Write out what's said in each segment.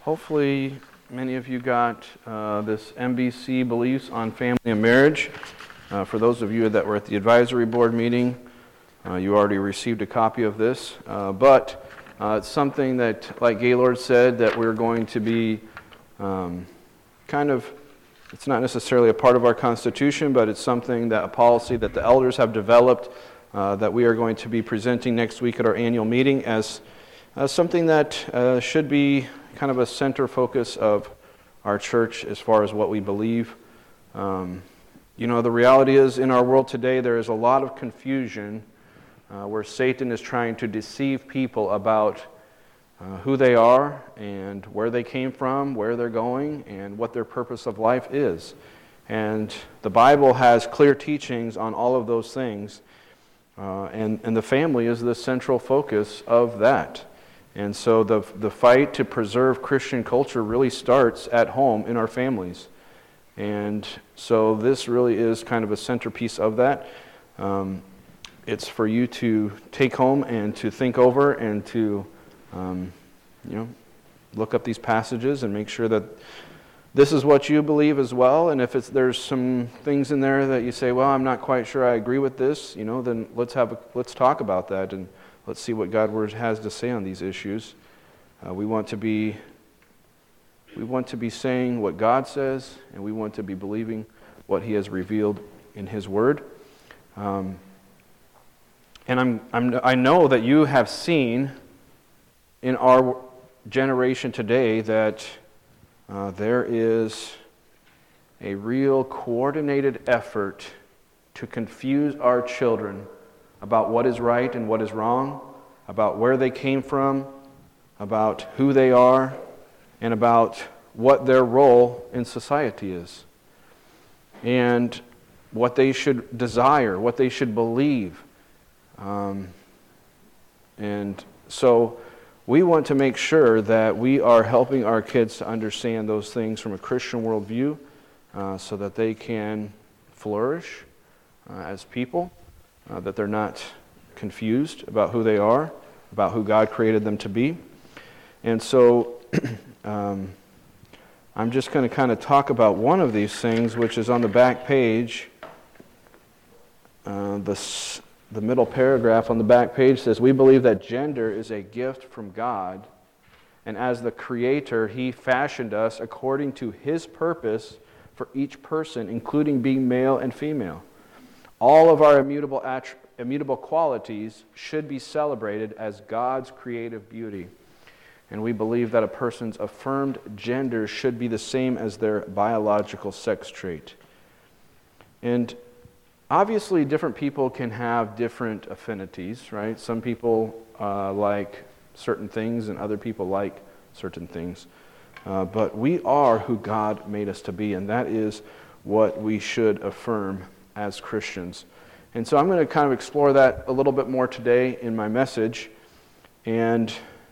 Hopefully, many of you got this MBC Beliefs on Family and Marriage. For those of you that were at the advisory board meeting, you already received a copy of this. But it's something that, like Gaylord said, that we're going to be it's not necessarily a part of our Constitution, but it's something that a policy that the elders have developed that we are going to be presenting next week at our annual meeting as something that should be kind of a center focus of our church as far as what we believe. The reality is in our world today there is a lot of confusion where Satan is trying to deceive people about who they are and where they came from, where they're going, and what their purpose of life is. And the Bible has clear teachings on all of those things, and the family is the central focus of that. And so the fight to preserve Christian culture really starts at home in our families. And so this really is kind of a centerpiece of that. It's for you to take home and to think over and to look up these passages and make sure that this is what you believe as well. And if there's some things in there that you say, well, I'm not quite sure I agree with this, then let's talk about that and let's see what God's Word has to say on these issues. We want to be saying what God says, and we want to be believing what He has revealed in His Word. And I know that you have seen in our generation today that there is a real coordinated effort to confuse our children about what is right and what is wrong, about where they came from, about who they are, and about what their role in society is, and what they should desire, what they should believe. And so we want to make sure that we are helping our kids to understand those things from a Christian worldview so that they can flourish as people, that they're not confused about who they are, about who God created them to be. And so I'm just going to kind of talk about one of these things, which is on the back page. The middle paragraph on the back page says, we believe that gender is a gift from God, and as the Creator, He fashioned us according to His purpose for each person, including being male and female. All of our immutable qualities should be celebrated as God's creative beauty. And we believe that a person's affirmed gender should be the same as their biological sex trait. And obviously, different people can have different affinities, right? Some people like certain things and other people like certain things. But we are who God made us to be, and that is what we should affirm as Christians. And so I'm going to kind of explore that a little bit more today in my message. And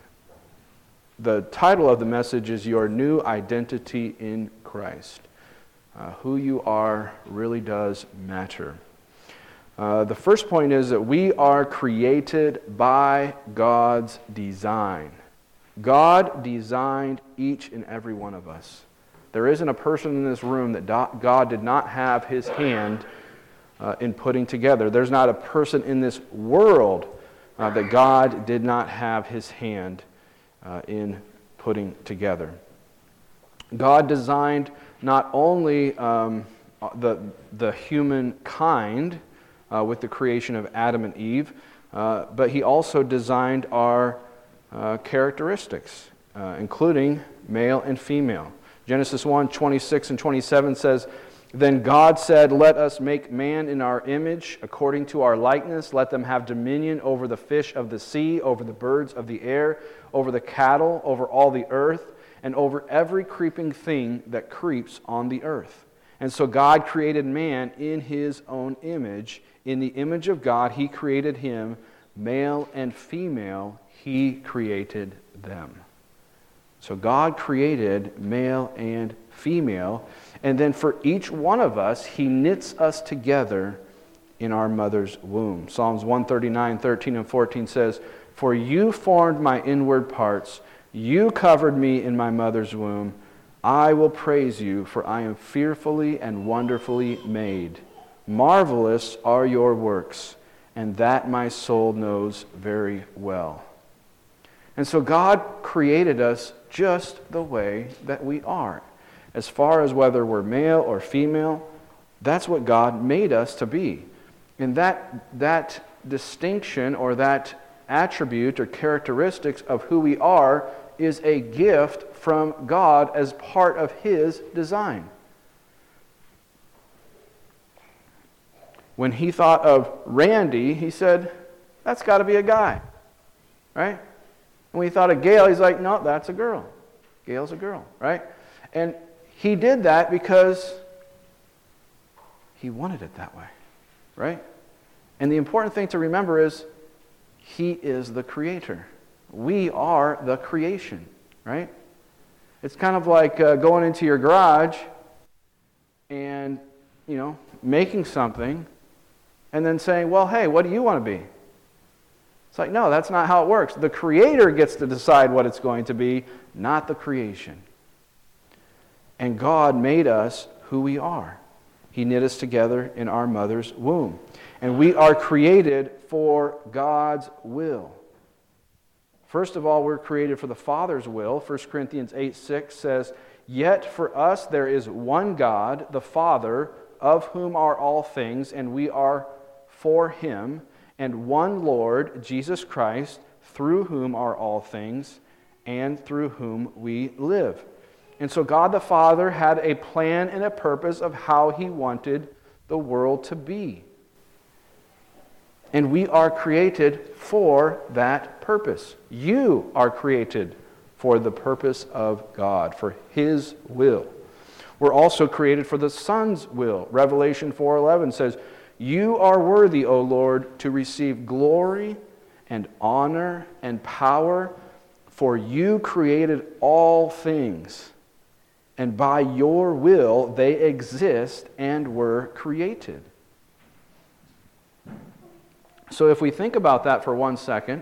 the title of the message is Your New Identity in Christ. Who you are really does matter. The first point is that we are created by God's design. God designed each and every one of us. There isn't a person in this room that God did not have His hand in putting together. There's not a person in this world that God did not have His hand in putting together. God designed not only the humankind with the creation of Adam and Eve, but He also designed our characteristics, including male and female. Genesis 1:26 and 27 says, Then God said, Let us make man in our image, according to our likeness. Let them have dominion over the fish of the sea, over the birds of the air, over the cattle, over all the earth, and over every creeping thing that creeps on the earth. And so God created man in His own image. In the image of God, He created him, male and female, He created them. So God created male and female, and then for each one of us, He knits us together in our mother's womb. Psalms 139:13 and 14 says, For you formed my inward parts, You covered me in my mother's womb. I will praise you, for I am fearfully and wonderfully made. Marvelous are your works, and that my soul knows very well. And so God created us just the way that we are. As far as whether we're male or female, that's what God made us to be. And that distinction or that attribute or characteristics of who we are is a gift from God as part of His design. When He thought of Randy, He said, that's got to be a guy, right? And when He thought of Gail, He's like, no, that's a girl. Gail's a girl, right? And He did that because He wanted it that way, right? And the important thing to remember is He is the creator. We are the creation, right? It's kind of like going into your garage and, making something and then saying, well, hey, what do you want to be? It's like, no, that's not how it works. The creator gets to decide what it's going to be, not the creation. And God made us who we are. He knit us together in our mother's womb. And we are created for God's will. First of all, we're created for the Father's will. 1 Corinthians 8:6 says, Yet for us there is one God, the Father, of whom are all things, and we are for Him, and one Lord, Jesus Christ, through whom are all things, and through whom we live. And so God the Father had a plan and a purpose of how He wanted the world to be. And we are created for that purpose. You are created for the purpose of God, for His will. We're also created for the Son's will. Revelation 4:11 says, You are worthy, O Lord, to receive glory and honor and power, for you created all things, and by your will they exist and were created. So if we think about that for 1 second,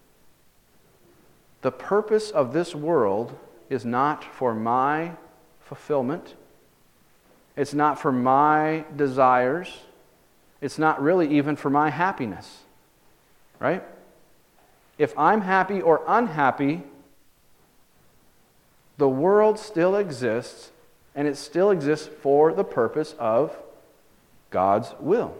the purpose of this world is not for my fulfillment. It's not for my desires. It's not really even for my happiness. Right? If I'm happy or unhappy, the world still exists, and it still exists for the purpose of God's will.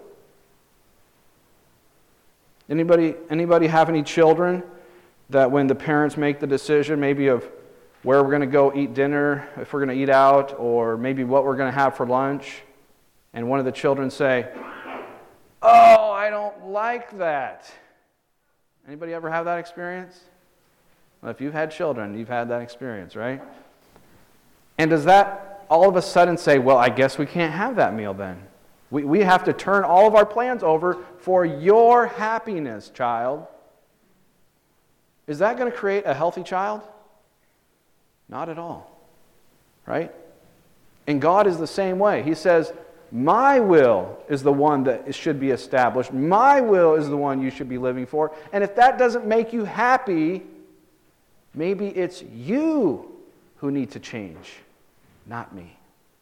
Anybody have any children that when the parents make the decision maybe of where we're going to go eat dinner, if we're going to eat out, or maybe what we're going to have for lunch, and one of the children say, oh, I don't like that. Anybody ever have that experience? Well, if you've had children, you've had that experience, right? And does that all of a sudden say, well, I guess we can't have that meal then? We have to turn all of our plans over for your happiness, child. Is that going to create a healthy child? Not at all. Right? And God is the same way. He says, my will is the one that should be established. My will is the one you should be living for. And if that doesn't make you happy, maybe it's you who need to change, not me.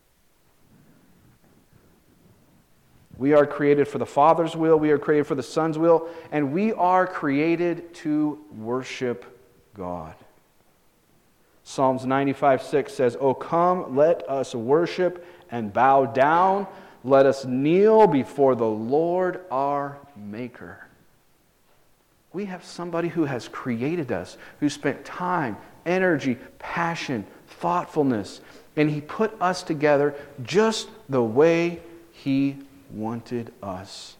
We are created for the Father's will, we are created for the Son's will, and we are created to worship God. Psalms 95:6 says, O come, let us worship and bow down. Let us kneel before the Lord our Maker. We have somebody who has created us, who spent time, energy, passion, thoughtfulness, and He put us together just the way He wanted us.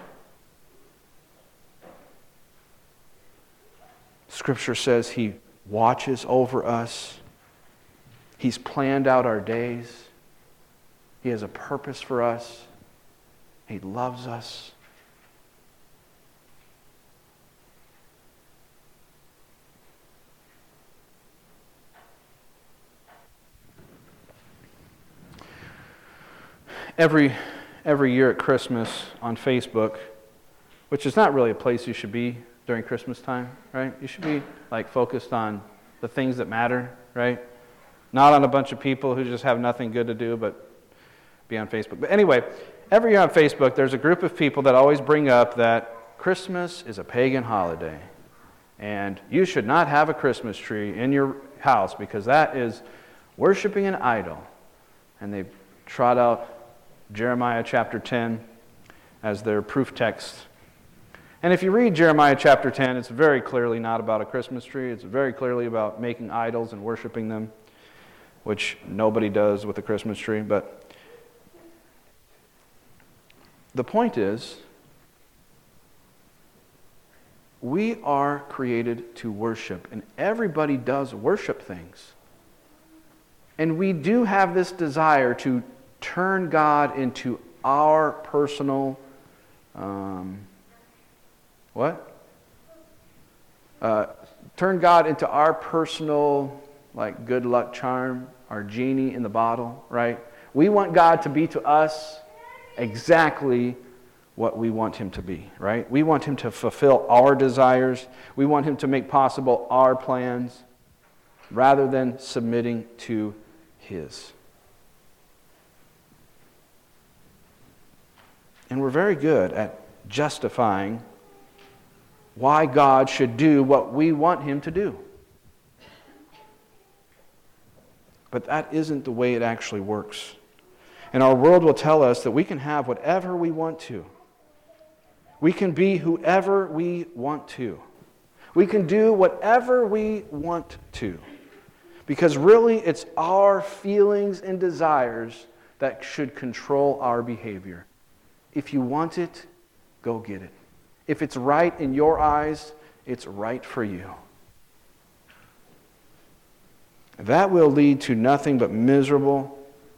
Scripture says He watches over us. He's planned out our days. He has a purpose for us. He loves us. Every year at Christmas on Facebook, which is not really a place you should be during Christmas time, right? You should be focused on the things that matter, right? Not on a bunch of people who just have nothing good to do but be on Facebook. But anyway, every year on Facebook, there's a group of people that always bring up that Christmas is a pagan holiday. And you should not have a Christmas tree in your house because that is worshiping an idol. And they trot out Jeremiah chapter 10 as their proof text. And if you read Jeremiah chapter 10, it's very clearly not about a Christmas tree. It's very clearly about making idols and worshiping them, which nobody does with a Christmas tree. But the point is, we are created to worship, and everybody does worship things. And we do have this desire to turn God into our personal, turn God into our personal, like, good luck charm, our genie in the bottle, right? We want God to be to us exactly what we want Him to be, right? We want Him to fulfill our desires. We want Him to make possible our plans rather than submitting to His. And we're very good at justifying why God should do what we want Him to do. But that isn't the way it actually works. And our world will tell us that we can have whatever we want to. We can be whoever we want to. We can do whatever we want to. Because really, it's our feelings and desires that should control our behavior. If you want it, go get it. If it's right in your eyes, it's right for you. That will lead to nothing but misery.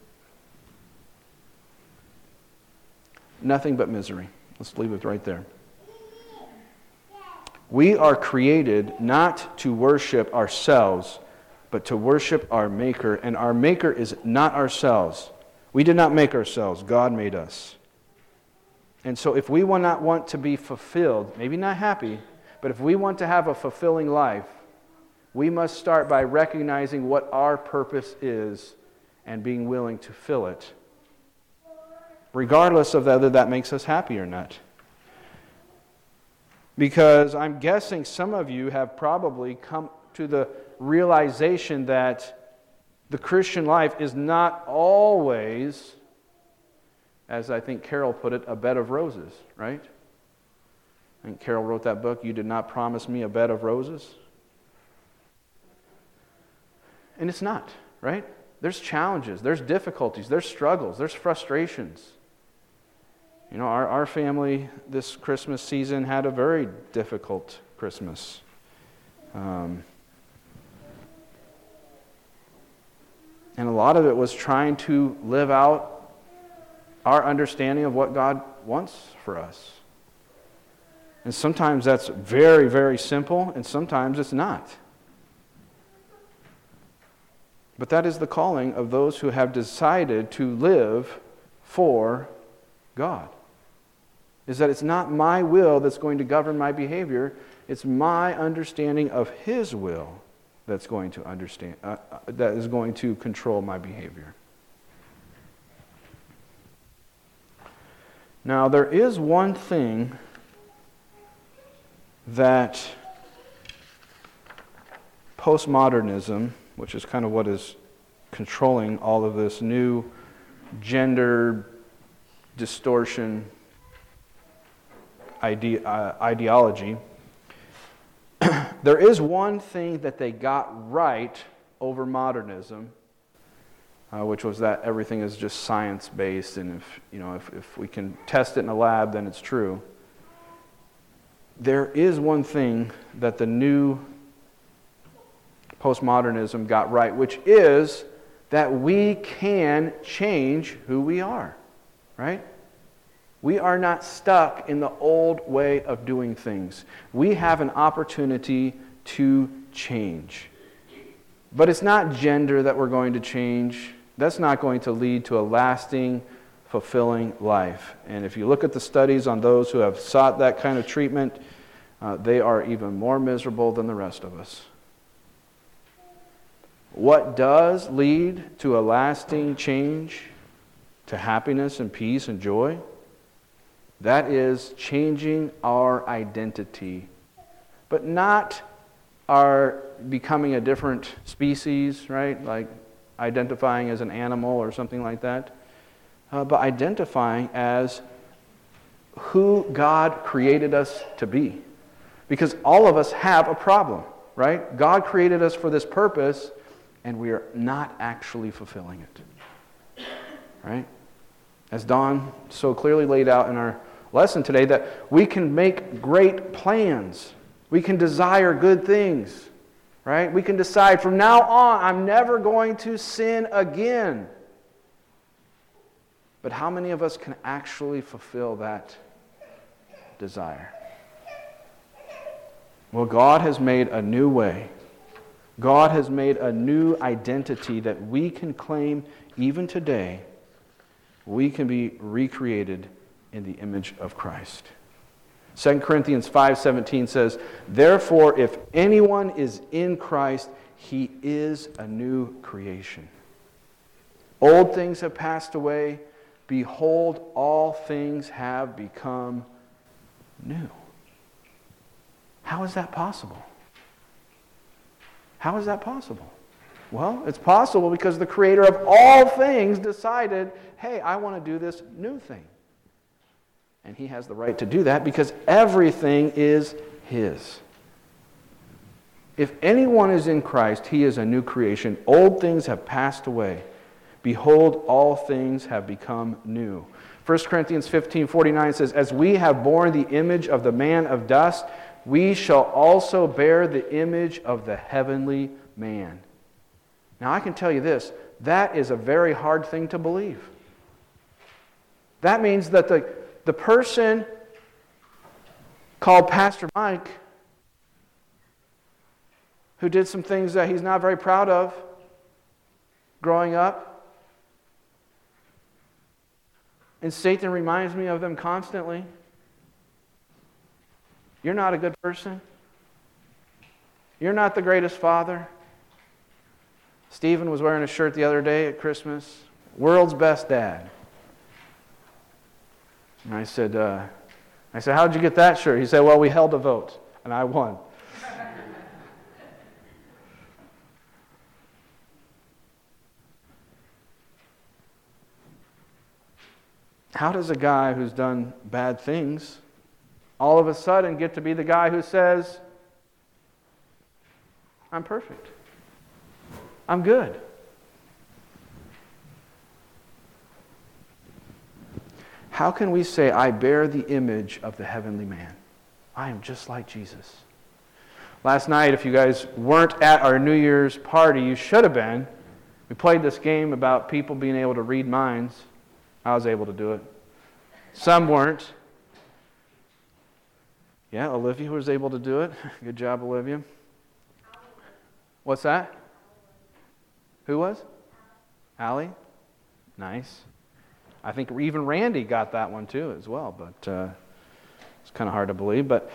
Let's leave it right there. We are created not to worship ourselves, but to worship our Maker. And our Maker is not ourselves. We did not make ourselves. God made us. And so if we will not want to be fulfilled, maybe not happy, but if we want to have a fulfilling life, we must start by recognizing what our purpose is and being willing to fill it, regardless of whether that makes us happy or not. Because I'm guessing some of you have probably come to the realization that the Christian life is not always, as I think Carol put it, a bed of roses, right? I think Carol wrote that book, You Did Not Promise Me a Bed of Roses. And it's not, right? There's challenges, there's difficulties, there's struggles, there's frustrations. You know, our family this Christmas season had a very difficult Christmas. And a lot of it was trying to live out our understanding of what God wants for us. And sometimes that's very, very simple, and sometimes it's not. But that is the calling of those who have decided to live for God. Is that it's not my will that's going to govern my behavior, it's my understanding of His will that's going to that is going to control my behavior. Now, there is one thing that postmodernism, which is kind of what is controlling all of this new gender distortion ideology, there is one thing that they got right over modernism, which was that everything is just science-based, and if we can test it in a lab, then it's true. There is one thing that the new postmodernism got right, which is that we can change who we are, right? We are not stuck in the old way of doing things. We have an opportunity to change. But it's not gender that we're going to change. That's not going to lead to a lasting, fulfilling life. And if you look at the studies on those who have sought that kind of treatment, they are even more miserable than the rest of us. what does lead to a lasting change, to happiness and peace and joy, that is changing our identity, but not our becoming a different species, right? Like identifying as an animal or something like that, but identifying as who God created us to be. Because all of us have a problem, right? God created us for this purpose, and we are not actually fulfilling it, right? As Don so clearly laid out in our lesson today, that we can make great plans. We can desire good things, right? We can decide from now on, I'm never going to sin again. But how many of us can actually fulfill that desire? Well, God has made a new way. God has made a new identity that we can claim even today. We can be recreated in the image of Christ. 2 Corinthians 5:17 says, "Therefore, if anyone is in Christ, he is a new creation. Old things have passed away. Behold, all things have become new." How is that possible? How is that possible? Well, it's possible because the Creator of all things decided, hey, I want to do this new thing. And He has the right to do that because everything is His. If anyone is in Christ, he is a new creation. Old things have passed away. Behold, all things have become new. 1 Corinthians 15:49 says, "As we have borne the image of the man of dust, we shall also bear the image of the heavenly man." Now I can tell you this, that is a very hard thing to believe. That means that the person called Pastor Mike, who did some things that he's not very proud of growing up, and Satan reminds me of them constantly. You're not a good person. You're not the greatest father. Stephen was wearing a shirt the other day at Christmas, "World's best dad." And I said, "How'd you get that shirt?" He said, "Well, we held a vote, and I won." How does a guy who's done bad things all of a sudden get to be the guy who says, "I'm perfect. I'm good"? How can we say, "I bear the image of the heavenly man"? I am just like Jesus. Last night, if you guys weren't at our New Year's party, you should have been. We played this game about people being able to read minds. I was able to do it. Some weren't. Yeah, Olivia was able to do it. Good job, Olivia. What's that? Who was? Allie? Nice. I think even Randy got that one too as well, but it's kind of hard to believe. But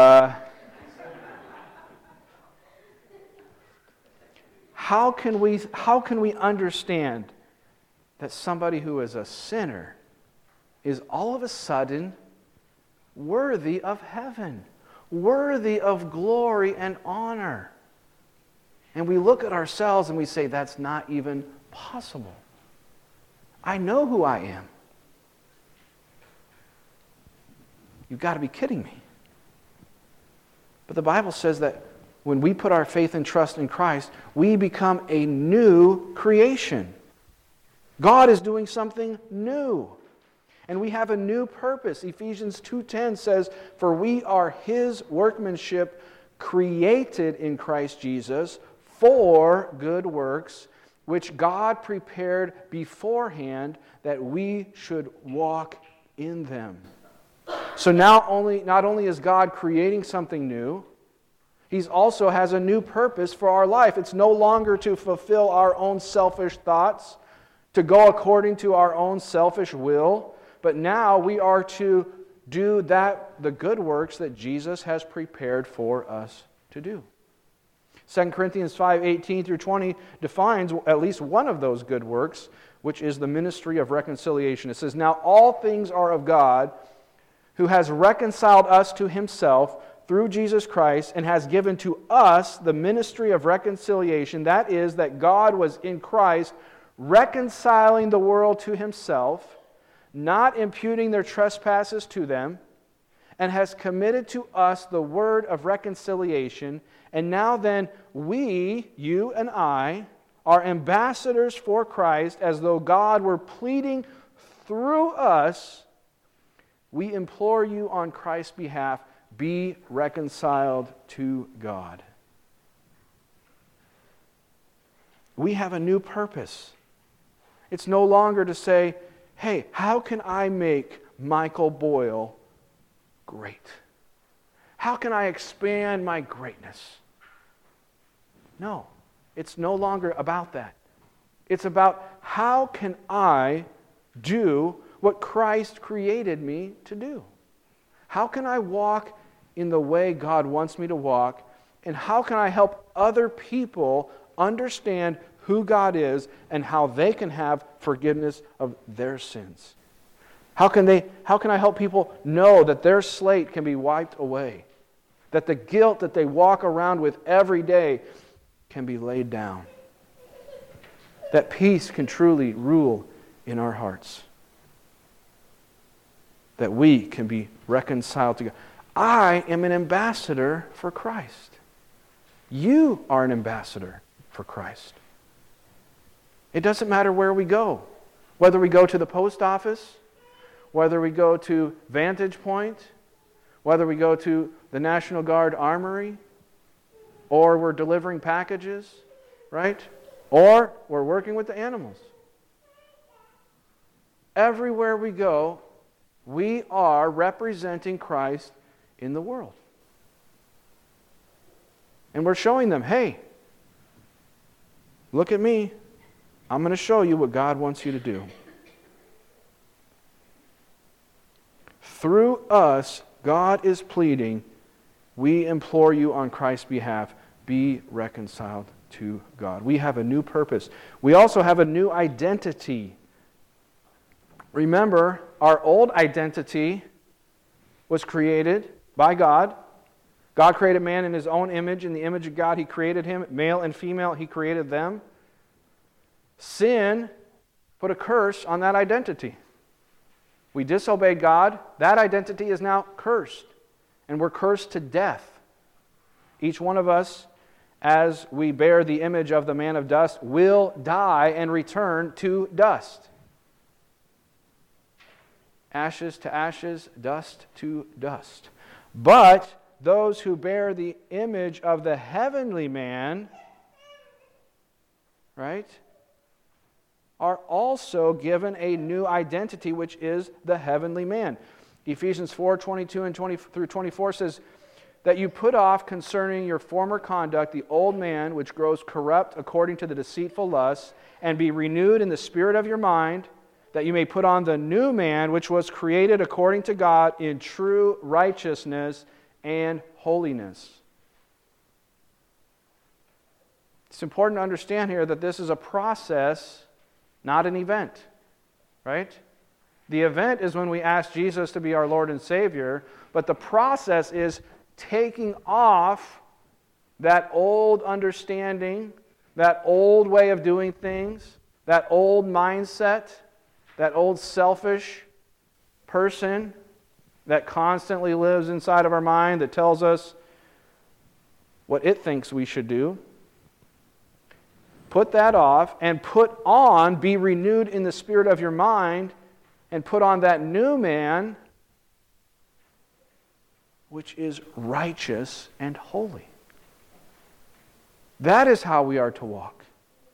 how can we understand that somebody who is a sinner is all of a sudden worthy of heaven, worthy of glory and honor? And we look at ourselves and we say, that's not even possible. I know who I am. You've got to be kidding me. But the Bible says that when we put our faith and trust in Christ, we become a new creation. God is doing something new. And we have a new purpose. Ephesians 2:10 says, "For we are His workmanship, created in Christ Jesus for good works, which God prepared beforehand that we should walk in them." So not only is God creating something new, He also has a new purpose for our life. It's no longer to fulfill our own selfish thoughts, to go according to our own selfish will, but now we are to do the good works that Jesus has prepared for us to do. 2 Corinthians 5:18 through 20 defines at least one of those good works, which is the ministry of reconciliation. It says, "Now all things are of God, who has reconciled us to himself through Jesus Christ and has given to us the ministry of reconciliation. That is, that God was in Christ reconciling the world to himself, not imputing their trespasses to them, and has committed to us the word of reconciliation. And now then, we, you and I, are ambassadors for Christ, as though God were pleading through us. We implore you on Christ's behalf, be reconciled to God." We have a new purpose. It's no longer to say, hey, how can I make Michael Boyle great? How can I expand my greatness? No, it's no longer about that. It's about how can I do what Christ created me to do? How can I walk in the way God wants me to walk? And how can I help other people understand who God is and how they can have forgiveness of their sins? How can I help people know that their slate can be wiped away? That the guilt that they walk around with every day can be laid down? That peace can truly rule in our hearts? That we can be reconciled to God. I am an ambassador for Christ. You are an ambassador for Christ. It doesn't matter where we go. Whether we go to the post office, whether we go to Vantage Point, whether we go to the National Guard Armory, or we're delivering packages, right? Or we're working with the animals. Everywhere we go, we are representing Christ in the world. And we're showing them, hey, look at me. I'm going to show you what God wants you to do. Through us, God is pleading, we implore you on Christ's behalf, be reconciled to God. We have a new purpose. We also have a new identity. Remember, our old identity was created by God. God created man in His own image. In the image of God, He created him. Male and female, He created them. Sin put a curse on that identity. We disobeyed God. That identity is now cursed. And we're cursed to death. Each one of us, as we bear the image of the man of dust, will die and return to dust. Ashes to ashes, dust to dust. But those who bear the image of the heavenly man, right, are also given a new identity, which is the heavenly man. Ephesians 4:22 and 20 through 24 says that you put off concerning your former conduct the old man, which grows corrupt according to the deceitful lusts, and be renewed in the spirit of your mind, that you may put on the new man, which was created according to God in true righteousness and holiness. It's important to understand here that this is a process, not an event, right? The event is when we ask Jesus to be our Lord and Savior, but the process is taking off that old understanding, that old way of doing things, that old mindset, that old selfish person that constantly lives inside of our mind that tells us what it thinks we should do. Put that off and put on, be renewed in the spirit of your mind, and put on that new man, which is righteous and holy. That is how we are to walk.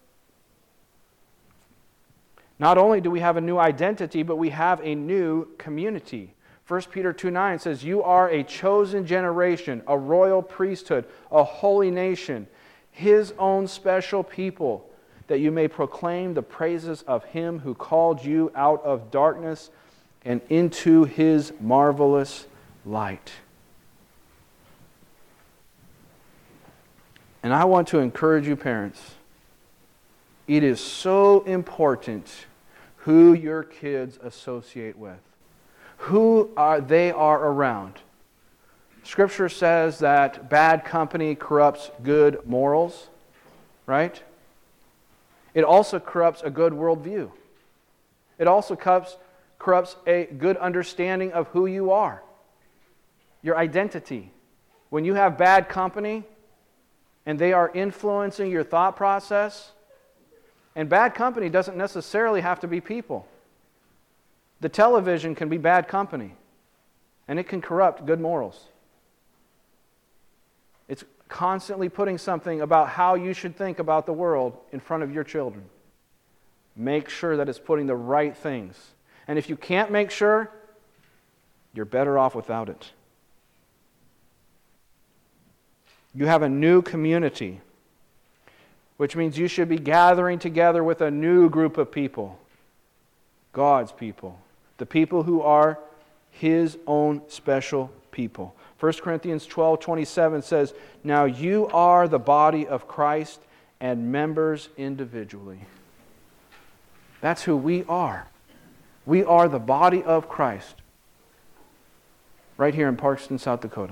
Not only do we have a new identity, but we have a new community. 1 Peter 2:9 says, you are a chosen generation, a royal priesthood, a holy nation, His own special people, that you may proclaim the praises of Him who called you out of darkness and into His marvelous light. And I want to encourage you parents, it is so important who your kids associate with, who they are around. Scripture says that bad company corrupts good morals, right? It also corrupts a good worldview. It also corrupts a good understanding of who you are, your identity. When you have bad company and they are influencing your thought process, and bad company doesn't necessarily have to be people. The television can be bad company, and it can corrupt good morals. It's constantly putting something about how you should think about the world in front of your children. Make sure that it's putting the right things. And if you can't make sure, you're better off without it. You have a new community, which means you should be gathering together with a new group of people, God's people, the people who are His own special people. 1 Corinthians 12:27 says, "Now you are the body of Christ and members individually." That's who we are. We are the body of Christ. Right here in Parkston, South Dakota.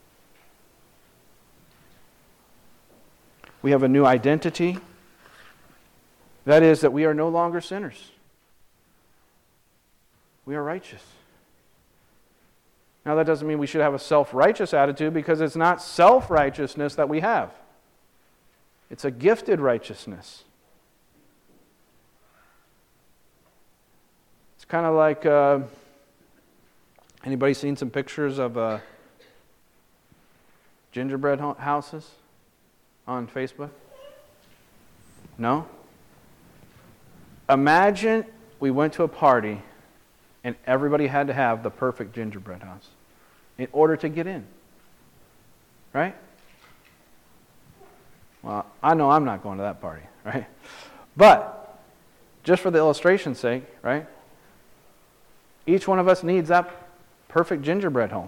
We have a new identity. That is that we are no longer sinners. We are righteous. Now that doesn't mean we should have a self-righteous attitude, because it's not self-righteousness that we have. It's a gifted righteousness. It's kind of like, anybody seen some pictures of gingerbread houses on Facebook? No? Imagine we went to a party and everybody had to have the perfect gingerbread house in order to get in. Right? Well, I know I'm not going to that party, right? But, just for the illustration's sake, right? Each one of us needs that perfect gingerbread home.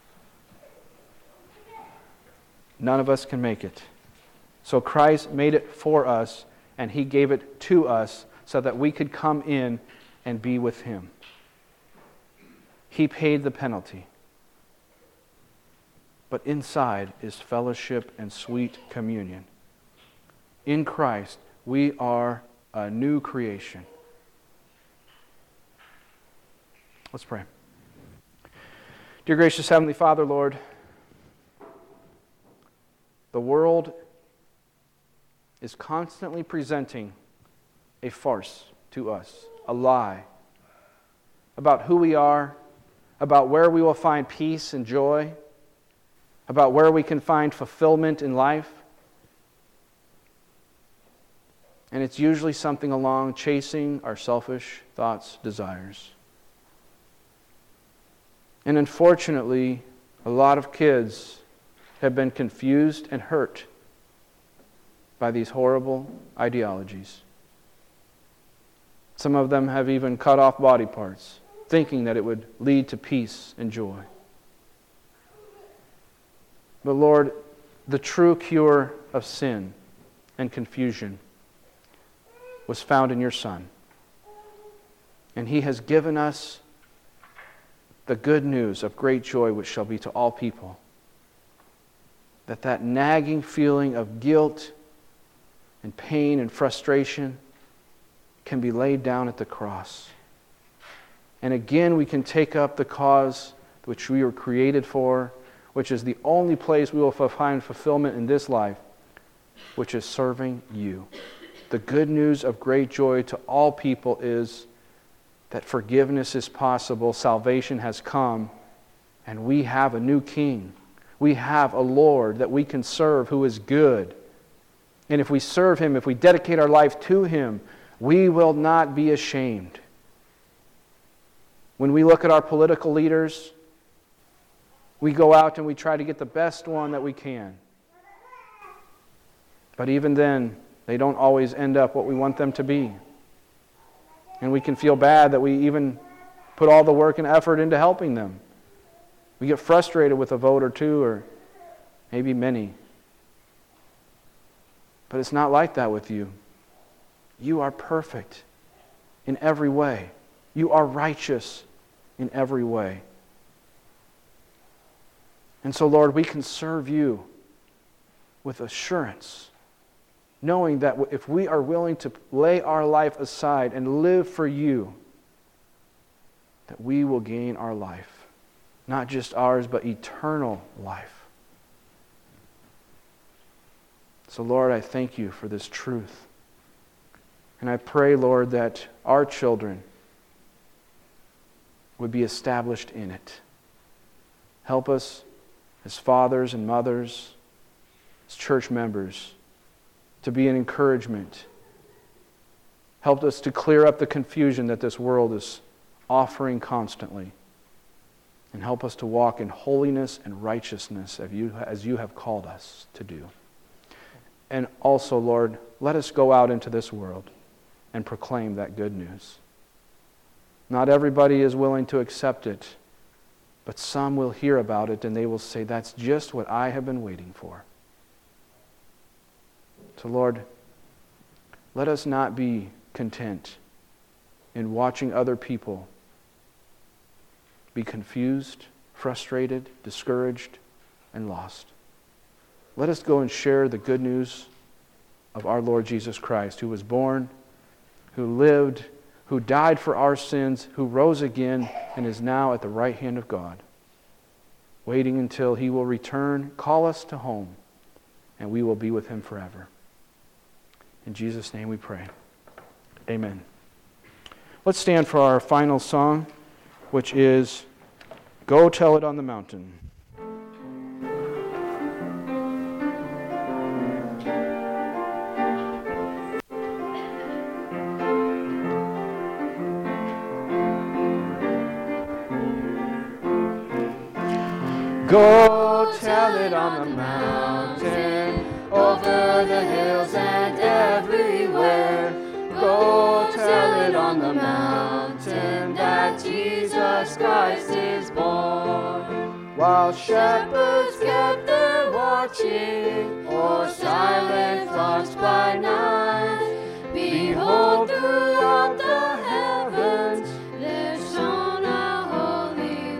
None of us can make it. So Christ made it for us, and He gave it to us so that we could come in and be with Him. He paid the penalty. But inside is fellowship and sweet communion. In Christ, we are a new creation. Let's pray. Dear gracious Heavenly Father, Lord, the world is constantly presenting a farce to us, a lie about who we are, about where we will find peace and joy, about where we can find fulfillment in life. And it's usually something along chasing our selfish thoughts, desires. And unfortunately, a lot of kids have been confused and hurt by these horrible ideologies. Some of them have even cut off body parts, thinking that it would lead to peace and joy. But Lord, the true cure of sin and confusion was found in your Son. And He has given us the good news of great joy, which shall be to all people. That nagging feeling of guilt and pain and frustration can be laid down at the cross. And again, we can take up the cause which we were created for, which is the only place we will find fulfillment in this life, which is serving you. The good news of great joy to all people is that forgiveness is possible, salvation has come, and we have a new King. We have a Lord that we can serve who is good. And if we serve Him, if we dedicate our life to Him, we will not be ashamed. When we look at our political leaders, we go out and we try to get the best one that we can. But even then, they don't always end up what we want them to be. And we can feel bad that we even put all the work and effort into helping them. We get frustrated with a vote or two, or maybe many. But it's not like that with you. You are perfect in every way. You are righteous in every way. And so, Lord, we can serve you with assurance, knowing that if we are willing to lay our life aside and live for you, that we will gain our life. Not just ours, but eternal life. So, Lord, I thank you for this truth. And I pray, Lord, that our children would be established in it. Help us as fathers and mothers, as church members, to be an encouragement. Help us to clear up the confusion that this world is offering constantly. And help us to walk in holiness and righteousness as you have called us to do. And also, Lord, let us go out into this world and proclaim that good news. Not everybody is willing to accept it, but some will hear about it and they will say, that's just what I have been waiting for. So, Lord, let us not be content in watching other people be confused, frustrated, discouraged, and lost. Let us go and share the good news of our Lord Jesus Christ, who was born, who lived, who died for our sins, who rose again, and is now at the right hand of God, waiting until He will return, call us to home, and we will be with Him forever. In Jesus' name we pray. Amen. Let's stand for our final song, which is Go Tell It on the Mountain. Go tell it on the mountain, over the hills and everywhere. Go tell it on the mountain that Jesus Christ is born. While shepherds kept their watching, o'er silent flocks by night, behold, throughout the heavens there shone a holy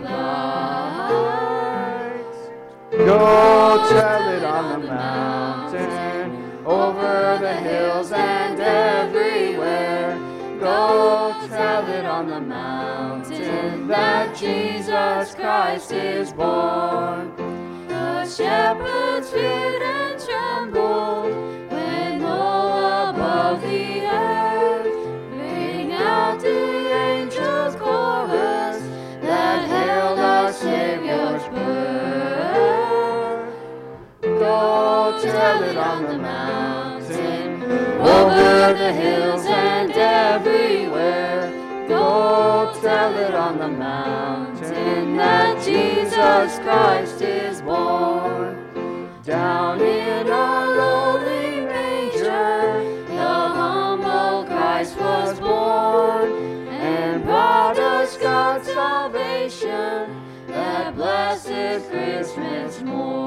light. Go tell it on the mountain, over the hills and everywhere. Go tell it on the mountain that Jesus Christ is born. The shepherds feared and trembled when low above the earth rang out the angels' chorus that hailed our Savior's birth. Go tell it on the mountain, over the hills and everywhere. Go tell it on the mountain that Jesus Christ is born. Down in a lowly manger, the humble Christ was born, and brought us God's salvation, that blessed Christmas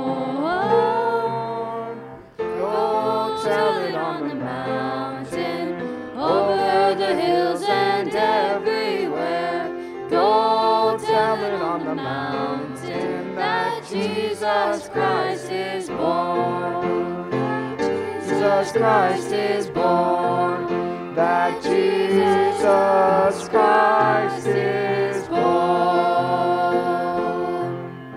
morn. Go tell it on the mountain, over the hills and everywhere. Go tell it on the mountain that Jesus Christ is born. Jesus Christ is born. That Jesus Christ is born.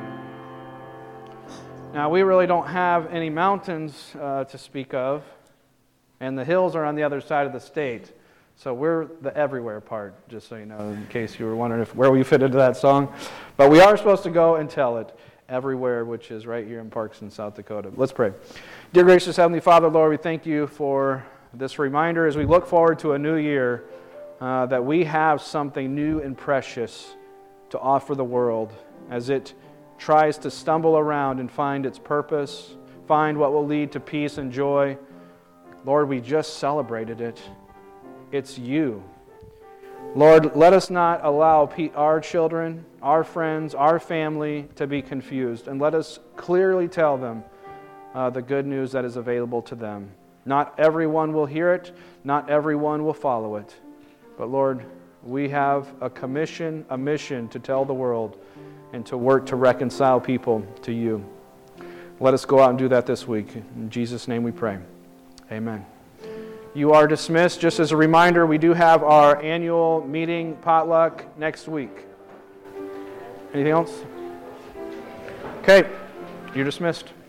Now, we really don't have any mountains to speak of, and the hills are on the other side of the state. So we're the everywhere part, just so you know, in case you were wondering where we fit into that song. But we are supposed to go and tell it everywhere, which is right here in Parkson, South Dakota. Let's pray. Dear gracious Heavenly Father, Lord, we thank you for this reminder as we look forward to a new year, that we have something new and precious to offer the world as it tries to stumble around and find its purpose, find what will lead to peace and joy. Lord, we just celebrated it. It's you. Lord, let us not allow our children, our friends, our family to be confused, and let us clearly tell them the good news that is available to them. Not everyone will hear it. Not everyone will follow it. But Lord, we have a commission, a mission to tell the world and to work to reconcile people to you. Let us go out and do that this week. In Jesus' name we pray. Amen. You are dismissed. Just as a reminder, we do have our annual meeting potluck next week. Anything else? Okay, you're dismissed.